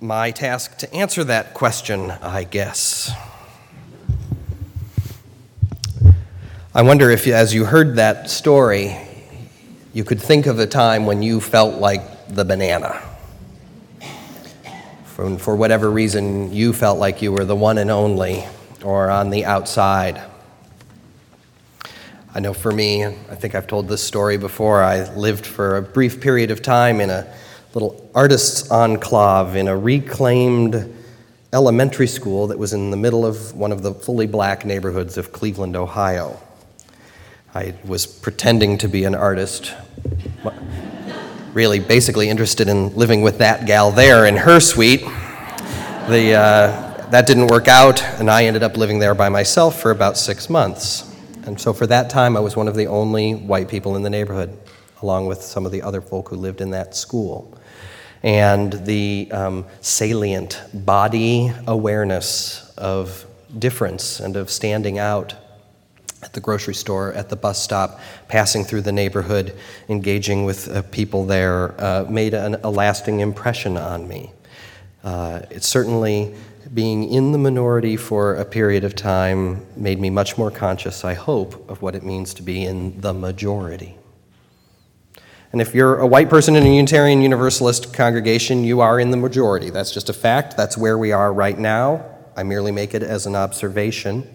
my task to answer that question, I guess. I wonder if, as you heard that story, you could think of a time when you felt like the banana. For whatever reason, you felt like you were the one and only, or on the outside. I know for me, I think I've told this story before, I lived for a brief period of time in a little artist's enclave in a reclaimed elementary school that was in the middle of one of the fully black neighborhoods of Cleveland, Ohio. I was pretending to be an artist, really basically interested in living with that gal there in her suite. That didn't work out, and I ended up living there by myself for about 6 months. And so for that time, I was one of the only white people in the neighborhood, along with some of the other folk who lived in that school. And the salient body awareness of difference and of standing out at the grocery store, at the bus stop, passing through the neighborhood, engaging with people there, made a lasting impression on me. It certainly, being in the minority for a period of time, made me much more conscious, I hope, of what it means to be in the majority. And if you're a white person in a Unitarian Universalist congregation, you are in the majority. That's just a fact. That's where we are right now. I merely make it as an observation.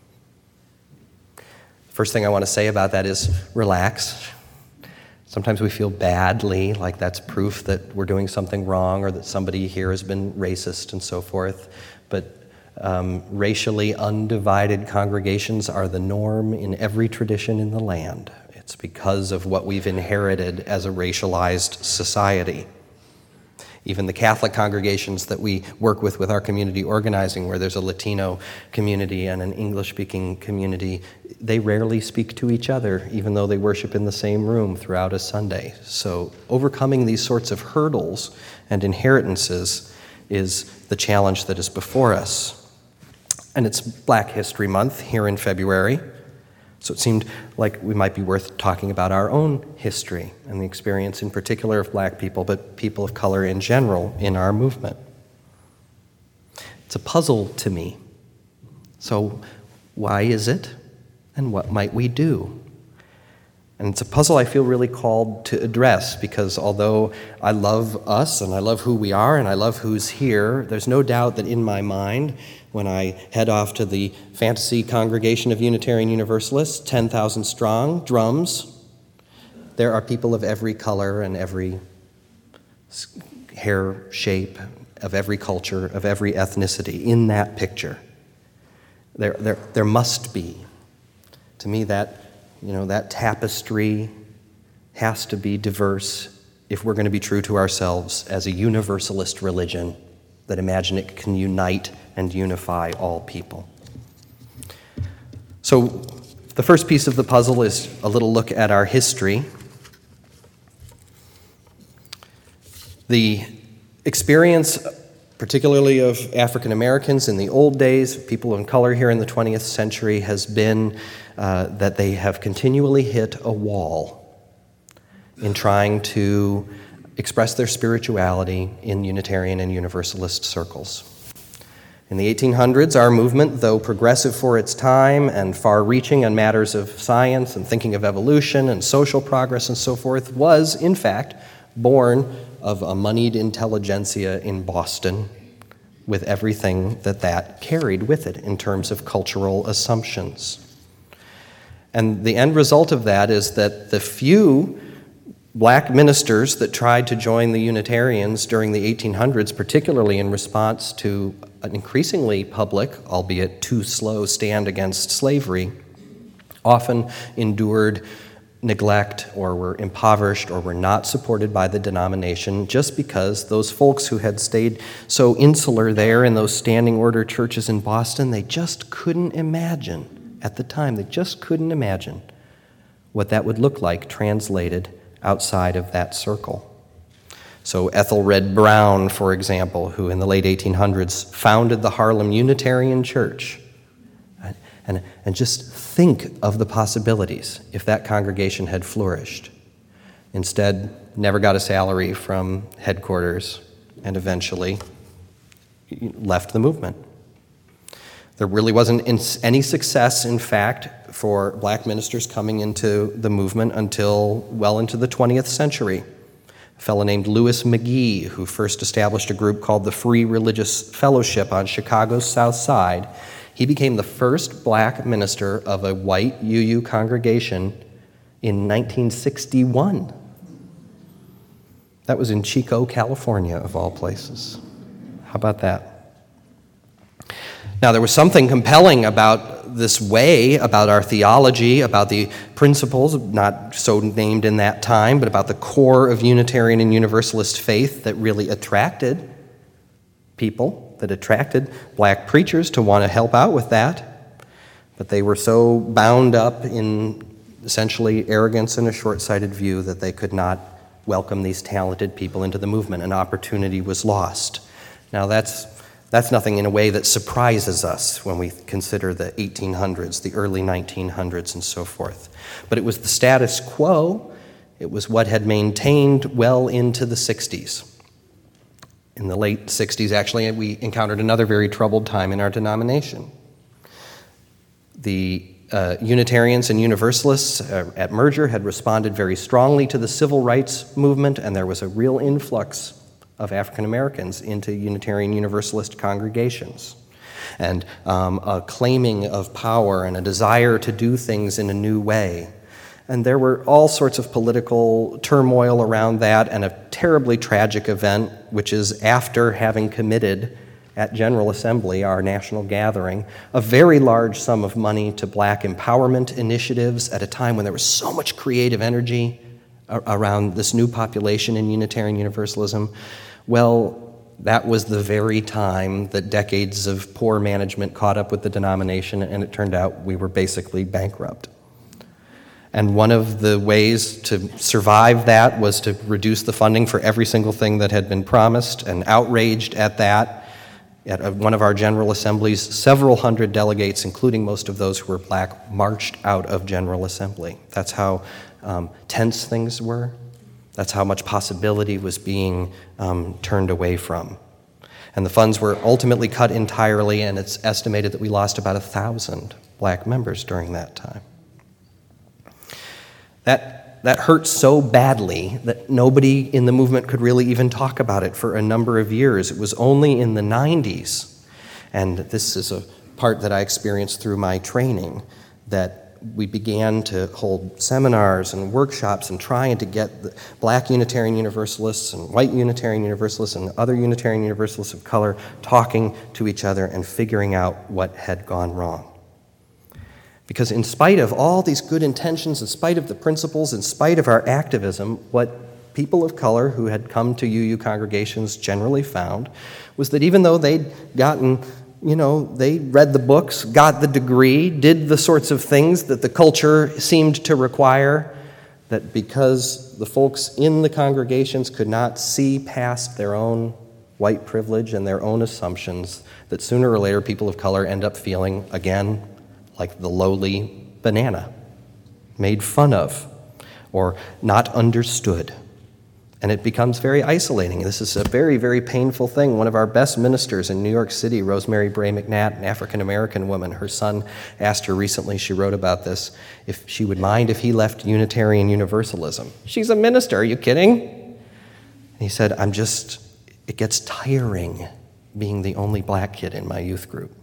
First thing I want to say about that is relax. Sometimes we feel badly, like that's proof that we're doing something wrong or that somebody here has been racist and so forth. But racially undivided congregations are the norm in every tradition in the land. It's because of what we've inherited as a racialized society. Even the Catholic congregations that we work with our community organizing, where there's a Latino community and an English-speaking community, they rarely speak to each other, even though they worship in the same room throughout a Sunday. So overcoming these sorts of hurdles and inheritances is the challenge that is before us. And it's Black History Month here in February. So it seemed like we might be worth talking about our own history and the experience in particular of black people, but people of color in general in our movement. It's a puzzle to me. So why is it, and what might we do? And it's a puzzle I feel really called to address, because although I love us and I love who we are and I love who's here, there's no doubt that in my mind, when I head off to the Fantasy Congregation of Unitarian Universalists, 10,000 strong, drums, there are people of every color and every hair shape, of every culture, of every ethnicity in that picture. There must be. To me, that tapestry has to be diverse if we're going to be true to ourselves as a universalist religion that imagine it can unite and unify all people. So the first piece of the puzzle is a little look at our history. The experience, particularly of African Americans in the old days, people of color here in the 20th century, has been that they have continually hit a wall in trying to express their spirituality in Unitarian and Universalist circles. In the 1800s, our movement, though progressive for its time and far-reaching on matters of science and thinking of evolution and social progress and so forth, was, in fact, born of a moneyed intelligentsia in Boston with everything that carried with it in terms of cultural assumptions. And the end result of that is that the few black ministers that tried to join the Unitarians during the 1800s, particularly in response to an increasingly public, albeit too slow, stand against slavery, often endured neglect or were impoverished or were not supported by the denomination just because those folks who had stayed so insular there in those standing order churches in Boston, they just couldn't imagine, at the time, they just couldn't imagine what that would look like translated outside of that circle. So Ethelred Brown, for example, who in the late 1800s founded the Harlem Unitarian Church. And just think of the possibilities if that congregation had flourished. Instead, never got a salary from headquarters and eventually left the movement. There really wasn't any success, in fact, for black ministers coming into the movement until well into the 20th century. A fellow named Louis McGee, who first established a group called the Free Religious Fellowship on Chicago's South Side, he became the first black minister of a white UU congregation in 1961. That was in Chico, California, of all places. How about that? Now, there was something compelling about this way, about our theology, about the principles, not so named in that time, but about the core of Unitarian and Universalist faith that really attracted people, that attracted black preachers to want to help out with that. But they were so bound up in essentially arrogance and a short-sighted view that they could not welcome these talented people into the movement. An opportunity was lost. Now, that's nothing in a way that surprises us when we consider the 1800s, the early 1900s, and so forth. But it was the status quo. It was what had maintained well into the 60s. In the late 60s, actually, we encountered another very troubled time in our denomination. The Unitarians and Universalists at merger had responded very strongly to the civil rights movement, and there was a real influx of African Americans into Unitarian Universalist congregations, and a claiming of power and a desire to do things in a new way. And there were all sorts of political turmoil around that, and a terribly tragic event, which is after having committed at General Assembly, our national gathering, a very large sum of money to black empowerment initiatives at a time when there was so much creative energy around this new population in Unitarian Universalism. Well, that was the very time that decades of poor management caught up with the denomination, and it turned out we were basically bankrupt. And one of the ways to survive that was to reduce the funding for every single thing that had been promised, and outraged at that, at one of our General Assemblies, several hundred delegates, including most of those who were black, marched out of General Assembly. That's how tense things were. That's how much possibility was being turned away from. And the funds were ultimately cut entirely, and it's estimated that we lost about 1,000 black members during that time. That hurt so badly that nobody in the movement could really even talk about it for a number of years. It was only in the 90s, and this is a part that I experienced through my training, that we began to hold seminars and workshops and trying to get the black Unitarian Universalists and white Unitarian Universalists and other Unitarian Universalists of color talking to each other and figuring out what had gone wrong. Because in spite of all these good intentions, in spite of the principles, in spite of our activism, what people of color who had come to UU congregations generally found was that even though they'd gotten, they read the books, got the degree, did the sorts of things that the culture seemed to require, that because the folks in the congregations could not see past their own white privilege and their own assumptions, that sooner or later people of color end up feeling, again, like the lowly banana, made fun of, or not understood. And it becomes very isolating. This is a very, very painful thing. One of our best ministers in New York City, Rosemary Bray McNatt, an African-American woman, her son asked her recently, she wrote about this, if she would mind if he left Unitarian Universalism. She's a minister, are you kidding? And he said, it gets tiring being the only black kid in my youth group,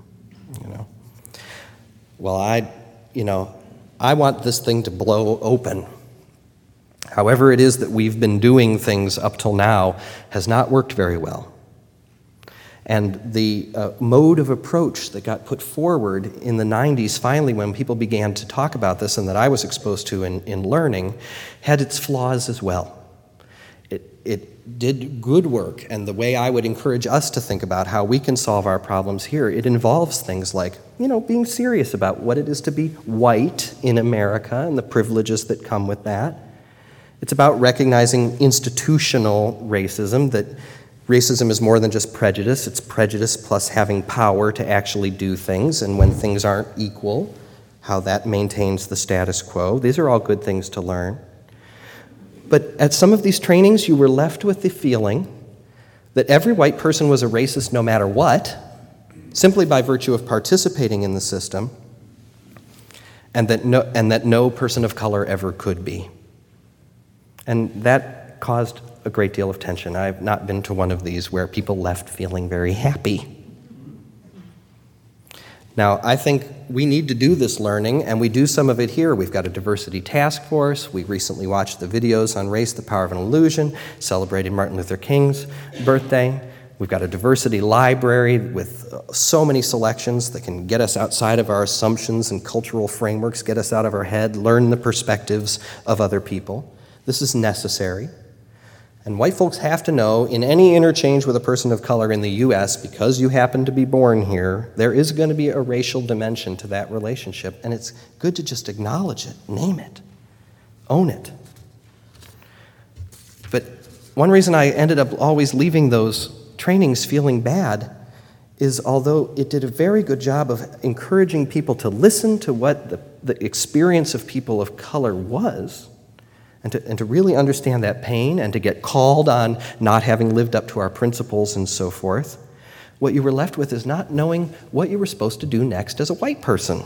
Well, I want this thing to blow open. However it is that we've been doing things up till now has not worked very well. And the mode of approach that got put forward in the 90s, finally, when people began to talk about this and that I was exposed to in learning, had its flaws as well. It did good work, and the way I would encourage us to think about how we can solve our problems here, it involves things like, being serious about what it is to be white in America and the privileges that come with that. It's about recognizing institutional racism, that racism is more than just prejudice. It's prejudice plus having power to actually do things, and when things aren't equal, how that maintains the status quo. These are all good things to learn. But at some of these trainings, you were left with the feeling that every white person was a racist no matter what, simply by virtue of participating in the system, and that no person of color ever could be. And that caused a great deal of tension. I've not been to one of these where people left feeling very happy. Now, I think we need to do this learning, and we do some of it here. We've got a diversity task force. We recently watched the videos on Race, the Power of an Illusion, celebrating Martin Luther King's birthday. We've got a diversity library with so many selections that can get us outside of our assumptions and cultural frameworks, get us out of our head, learn the perspectives of other people. This is necessary. And white folks have to know, in any interchange with a person of color in the U.S., because you happen to be born here, there is going to be a racial dimension to that relationship, and it's good to just acknowledge it, name it, own it. But one reason I ended up always leaving those trainings feeling bad is, although it did a very good job of encouraging people to listen to what the experience of people of color was, and to really understand that pain and to get called on not having lived up to our principles and so forth, what you were left with is not knowing what you were supposed to do next as a white person.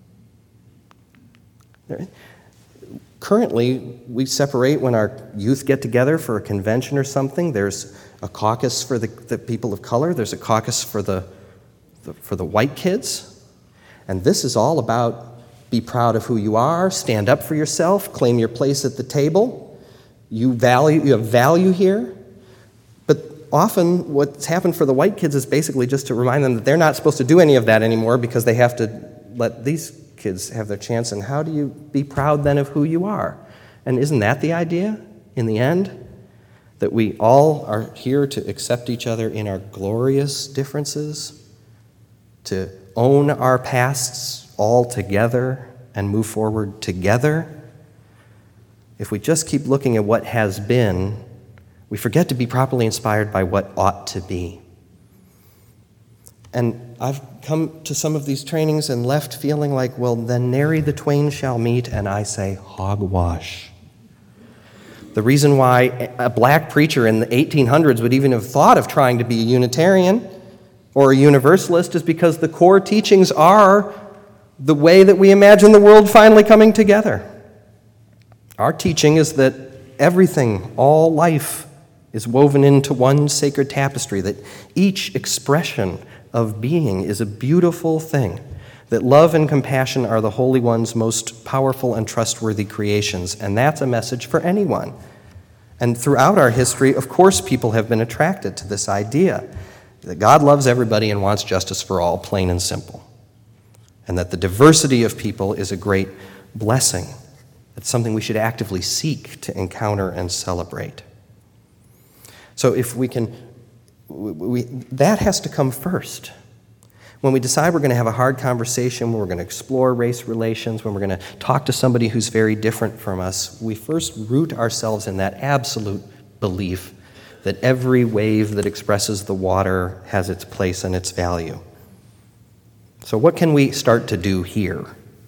Currently, we separate when our youth get together for a convention or something. There's a caucus for the people of color. There's a caucus for the white kids. And this is all about be proud of who you are, stand up for yourself, claim your place at the table. You have value here. But often what's happened for the white kids is basically just to remind them that they're not supposed to do any of that anymore because they have to let these kids have their chance. And how do you be proud then of who you are? And isn't that the idea in the end? That we all are here to accept each other in our glorious differences, to own our pasts all together and move forward together. If we just keep looking at what has been, we forget to be properly inspired by what ought to be. And I've come to some of these trainings and left feeling like, well, then nary the twain shall meet, and I say, hogwash. The reason why a black preacher in the 1800s would even have thought of trying to be a Unitarian or a Universalist is because the core teachings are the way that we imagine the world finally coming together. Our teaching is that everything, all life, is woven into one sacred tapestry, that each expression of being is a beautiful thing, that love and compassion are the Holy One's most powerful and trustworthy creations, and that's a message for anyone. And throughout our history, of course, people have been attracted to this idea that God loves everybody and wants justice for all, plain and simple. And that the diversity of people is a great blessing. It's something we should actively seek to encounter and celebrate. So if we can, that has to come first. When we decide we're going to have a hard conversation, when we're going to explore race relations, when we're going to talk to somebody who's very different from us, we first root ourselves in that absolute belief that every wave that expresses the water has its place and its value. So what can we start to do here?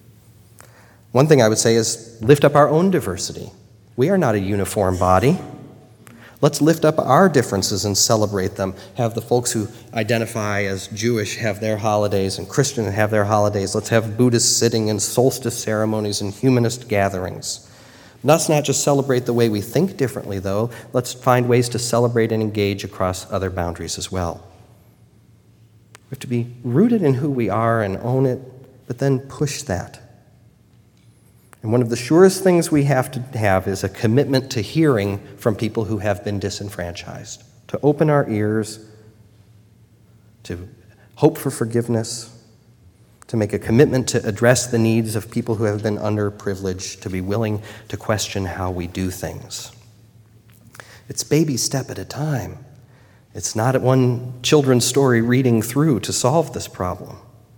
One thing I would say is lift up our own diversity. We are not a uniform body. Let's lift up our differences and celebrate them. Have the folks who identify as Jewish have their holidays and Christian have their holidays. Let's have Buddhists sitting in solstice ceremonies and humanist gatherings. Let's not just celebrate the way we think differently, though. Let's find ways to celebrate and engage across other boundaries as well. We have to be rooted in who we are and own it, but then push that. And one of the surest things we have to have is a commitment to hearing from people who have been disenfranchised, to open our ears, to hope for forgiveness, to make a commitment to address the needs of people who have been underprivileged, to be willing to question how we do things. It's baby step at a time. It's not one children's story reading through to solve this problem.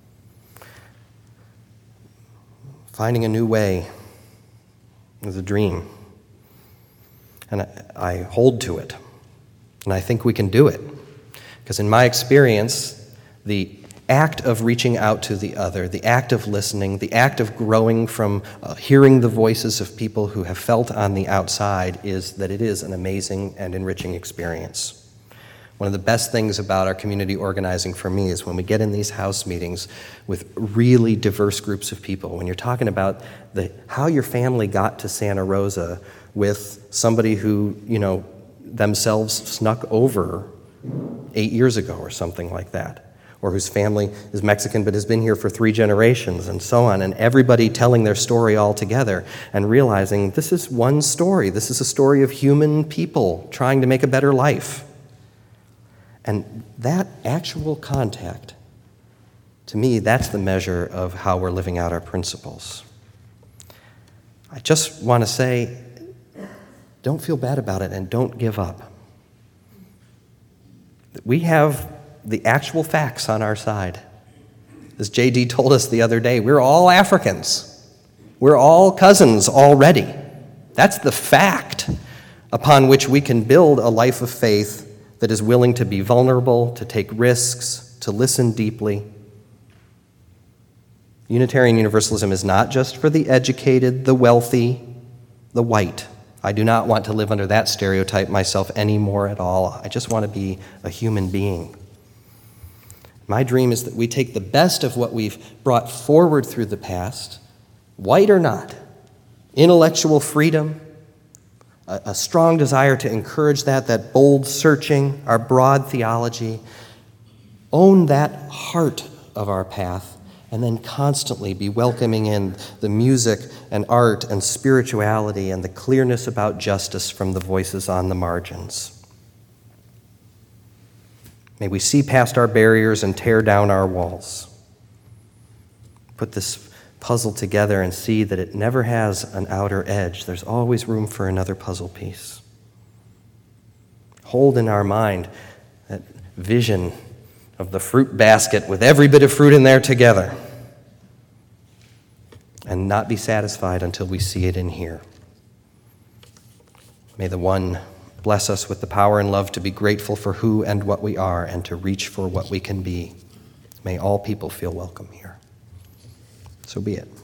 Finding a new way is a dream. And I hold to it. And I think we can do it. Because in my experience, the act of reaching out to the other, the act of listening, the act of growing from hearing the voices of people who have felt on the outside is that it is an amazing and enriching experience. One of the best things about our community organizing for me is when we get in these house meetings with really diverse groups of people, when you're talking about how your family got to Santa Rosa with somebody who, themselves snuck over 8 years ago or something like that, or whose family is Mexican but has been here for 3 generations and so on, and everybody telling their story all together and realizing this is one story. This is a story of human people trying to make a better life. And that actual contact, to me, that's the measure of how we're living out our principles. I just want to say, don't feel bad about it and don't give up. We have the actual facts on our side. As J.D. told us the other day, we're all Africans. We're all cousins already. That's the fact upon which we can build a life of faith that is willing to be vulnerable, to take risks, to listen deeply. Unitarian Universalism is not just for the educated, the wealthy, the white. I do not want to live under that stereotype myself anymore at all. I just want to be a human being. My dream is that we take the best of what we've brought forward through the past, white or not, intellectual freedom, a strong desire to encourage that bold searching, our broad theology, own that heart of our path, and then constantly be welcoming in the music and art and spirituality and the clearness about justice from the voices on the margins. May we see past our barriers and tear down our walls. Put this puzzle together and see that it never has an outer edge. There's always room for another puzzle piece. Hold in our mind that vision of the fruit basket with every bit of fruit in there together, and not be satisfied until we see it in here. May the one bless us with the power and love to be grateful for who and what we are and to reach for what we can be. May all people feel welcome here. So be it.